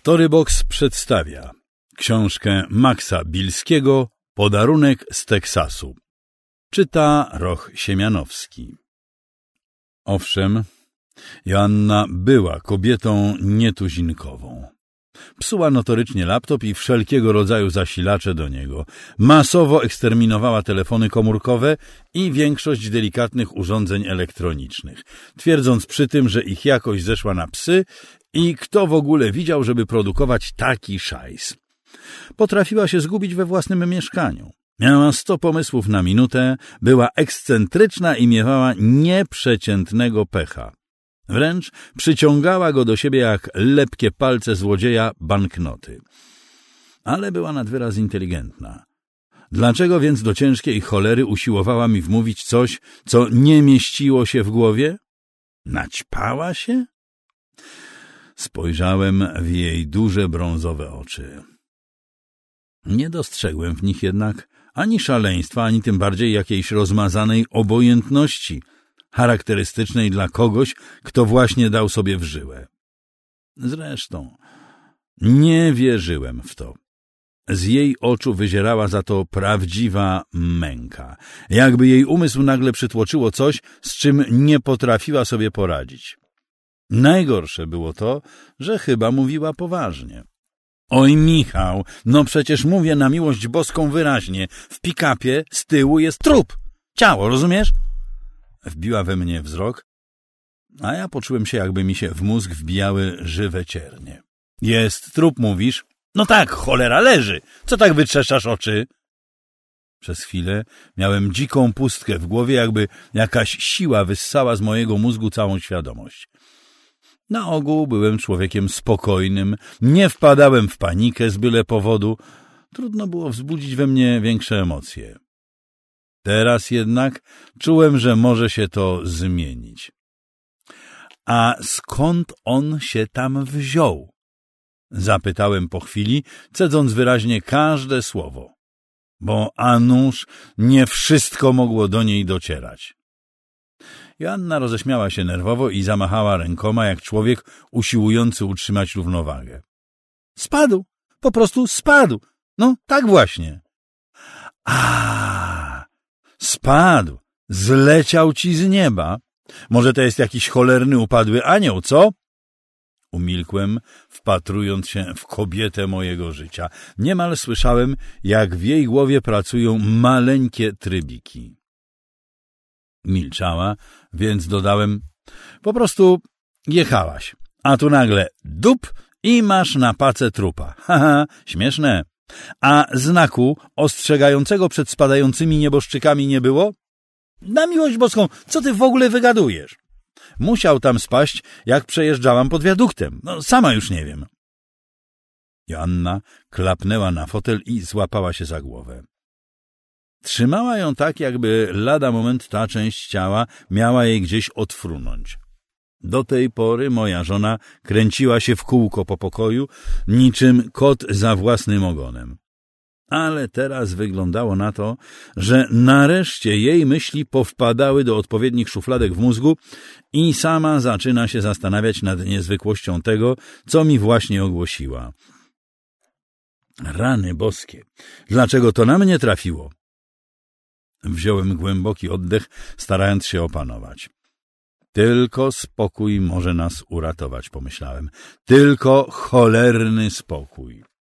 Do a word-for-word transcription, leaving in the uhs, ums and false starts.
Storybox przedstawia książkę Maxa Bilskiego Podarunek z Teksasu. Czyta Roch Siemianowski. Owszem, Joanna była kobietą nietuzinkową. Psuła notorycznie laptop i wszelkiego rodzaju zasilacze do niego. Masowo eksterminowała telefony komórkowe i większość delikatnych urządzeń elektronicznych, twierdząc przy tym, że ich jakość zeszła na psy i kto w ogóle widział, żeby produkować taki szajs. Potrafiła się zgubić we własnym mieszkaniu. Miała sto pomysłów na minutę, była ekscentryczna i miewała nieprzeciętnego pecha. Wręcz przyciągała go do siebie jak lepkie palce złodzieja banknoty. Ale była nad wyraz inteligentna. Dlaczego więc do ciężkiej cholery usiłowała mi wmówić coś, co nie mieściło się w głowie? Naćpała się? Spojrzałem w jej duże brązowe oczy. Nie dostrzegłem w nich jednak ani szaleństwa, ani tym bardziej jakiejś rozmazanej obojętności, charakterystycznej dla kogoś, kto właśnie dał sobie w żyłę. Zresztą nie wierzyłem w to. Z jej oczu wyzierała za to prawdziwa męka, jakby jej umysł nagle przytłoczyło coś, z czym nie potrafiła sobie poradzić. Najgorsze było to, że chyba mówiła poważnie. Oj, Michał, no przecież mówię na miłość boską wyraźnie. W pick-upie z tyłu jest trup. Ciało, rozumiesz? Wbiła we mnie wzrok, a ja poczułem się, jakby mi się w mózg wbijały żywe ciernie. Jest trup, mówisz? No tak, cholera, leży. Co tak wytrzeszasz oczy? Przez chwilę miałem dziką pustkę w głowie, jakby jakaś siła wyssała z mojego mózgu całą świadomość. Na ogół byłem człowiekiem spokojnym, nie wpadałem w panikę z byle powodu. Trudno było wzbudzić we mnie większe emocje. Teraz jednak czułem, że może się to zmienić. A skąd on się tam wziął? Zapytałem po chwili, cedząc wyraźnie każde słowo, bo a nuż nie wszystko mogło do niej docierać. Joanna roześmiała się nerwowo i zamachała rękoma, jak człowiek usiłujący utrzymać równowagę. Spadł, po prostu spadł. No, tak właśnie. A, spadł, zleciał ci z nieba. Może to jest jakiś cholerny upadły anioł, co? Umilkłem, wpatrując się w kobietę mojego życia. Niemal słyszałem, jak w jej głowie pracują maleńkie trybiki. Milczała, więc dodałem, po prostu jechałaś, a tu nagle dup i masz na pace trupa. Haha, śmieszne. A znaku ostrzegającego przed spadającymi nieboszczykami nie było? Na miłość boską, co ty w ogóle wygadujesz? Musiał tam spaść, jak przejeżdżałam pod wiaduktem. No, sama już nie wiem. Joanna klapnęła na fotel i złapała się za głowę. Trzymała ją tak, jakby lada moment ta część ciała miała jej gdzieś odfrunąć. Do tej pory moja żona kręciła się w kółko po pokoju, niczym kot za własnym ogonem. Ale teraz wyglądało na to, że nareszcie jej myśli powpadały do odpowiednich szufladek w mózgu i sama zaczyna się zastanawiać nad niezwykłością tego, co mi właśnie ogłosiła. Rany boskie, dlaczego to na mnie trafiło? Wziąłem głęboki oddech, starając się opanować. Tylko spokój może nas uratować, pomyślałem. Tylko cholerny spokój.